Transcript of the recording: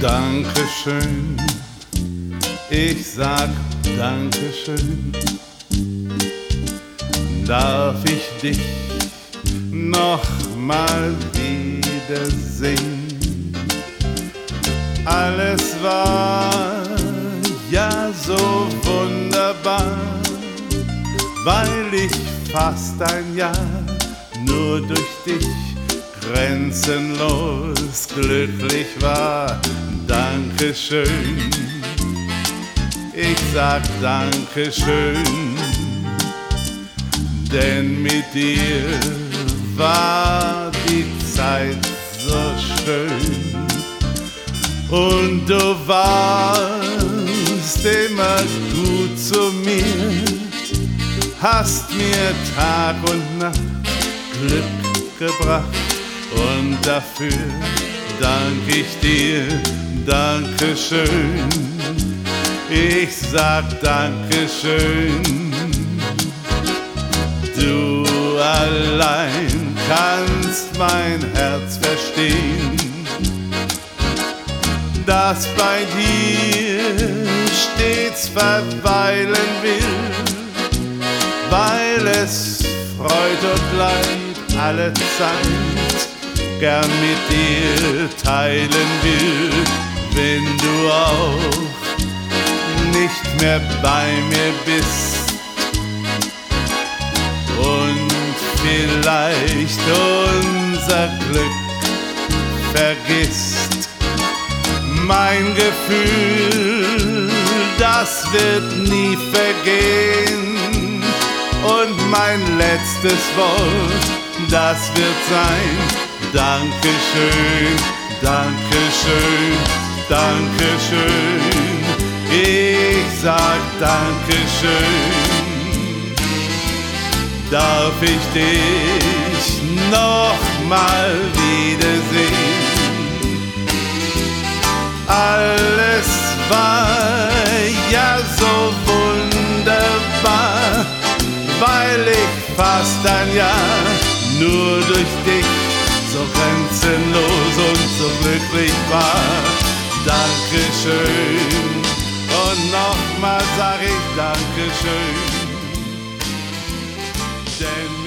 Dankeschön, ich sag Dankeschön. Darf ich dich noch mal wiedersehen? Alles war ja so wunderbar, weil ich fast ein Jahr nur durch dich grenzenlos glücklich war. Dankeschön, ich sag Dankeschön, denn mit dir war die Zeit so schön. Und du warst immer gut zu mir, hast mir Tag und Nacht Glück gebracht. Und dafür dank ich dir, Dankeschön, ich sag Dankeschön. Du allein kannst mein Herz verstehen, das bei dir stets verweilen will, weil es Freud und Leid alle Zeit gern mit dir teilen will. Wenn du auch nicht mehr bei mir bist und vielleicht unser Glück vergisst, mein Gefühl, das wird nie vergehen. Und mein letztes Wort, das wird sein: Dankeschön, Dankeschön, Dankeschön. Ich sag Dankeschön. Darf ich dich noch mal wiedersehen? Alles war ja so wunderbar, weil ich fast ein Jahr nur durch dich so grenzenlos und so glücklich war. Dankeschön, und nochmal sag ich Dankeschön, denn